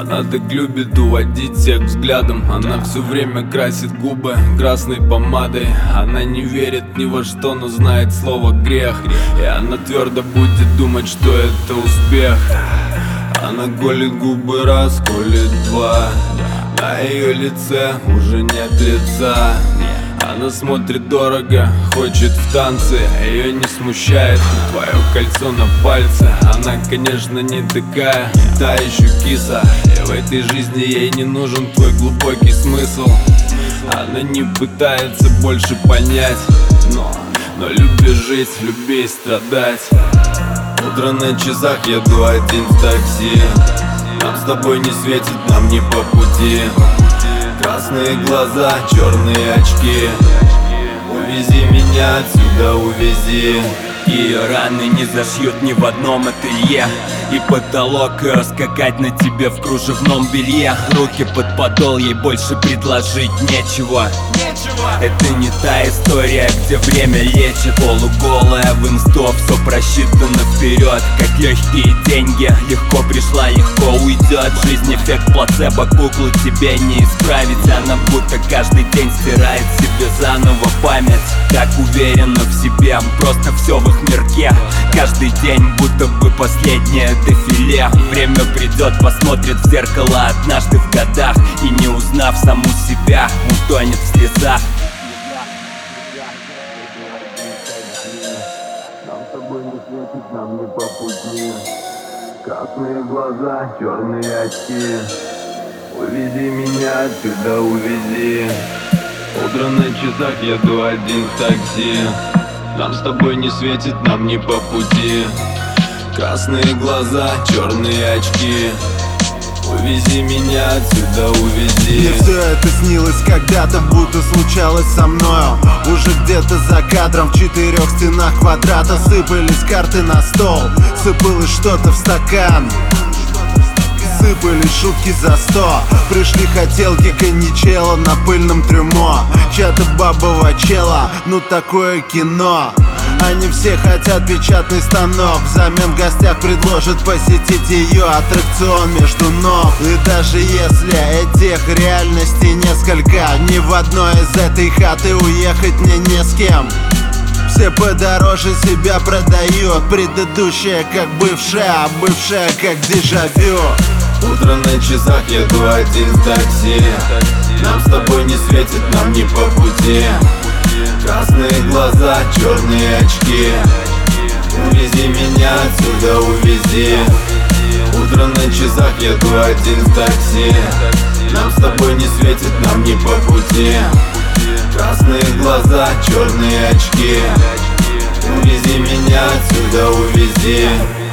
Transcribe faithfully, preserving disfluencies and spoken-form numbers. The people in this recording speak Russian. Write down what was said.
Она так любит уводить всех взглядом. Она все время красит губы красной помадой. Она не верит ни во что, но знает слово грех. И она твердо будет думать, что это успех. Она колет губы раз, колет два. На ее лице уже нет лица. Она смотрит дорого, хочет в танцы. Ее не смущает твое кольцо на пальце. Она, конечно, не такая, та еще киса. И в этой жизни ей не нужен твой глубокий смысл. Она не пытается больше понять, но, но люби жить, люби страдать. Утро на часах, еду один в такси. Нам с тобой не светит, нам не по пути. Красные глаза, черные очки. Увези меня отсюда, увези. Ее раны не зашьют ни в одном ателье. И потолок скакать на тебе в кружевном белье. Руки под подол, ей больше предложить нечего. Это не та история, где время лечит. Полуголая в инсто, все просчитано вперед. Как легкие деньги, легко пришла, легко уйдет. Жизнь эффект плацебо, куклу тебе не исправить. Она будто каждый день стирает себе заново память. Так уверена в себе, просто все в их мирке. Каждый день будто бы последнее дефиле. Время придет, посмотрит в зеркало однажды в годах. И не узнав саму себя, утонет в слезах. Нам с тобой не светит, нам не по пути. Красные глаза, черные очки. Увези меня отсюда, увези. Утро на часах, еду один в такси. Нам с тобой не светит, нам не по пути. Красные глаза, черные очки. Увези меня отсюда, увези. Мне все это снилось когда-то, будто случалось со мною. Уже где-то за кадром в четырех стенах квадрата сыпались карты на стол, сыпалось что-то в стакан. Сыпались шутки за сто. Пришли хотелки коньячела на пыльном трюмо. Чья-то бабова чела, ну такое кино. Они все хотят печатный станок. Взамен в гостях предложат посетить ее аттракцион между ног. И даже если этих реальностей несколько, ни в одной из этой хаты уехать мне не с кем. Все подороже себя продают. Предыдущая как бывшая, а бывшая как дежавю. Утро на часах, еду один в такси. Нам с тобой не светит, нам не по пути. Красные глаза, черные очки. Увези меня отсюда, увези. Утро на часах, еду один в такси. Нам с тобой не светит, нам не по пути. Красные глаза, черные очки. Увези меня отсюда, увези.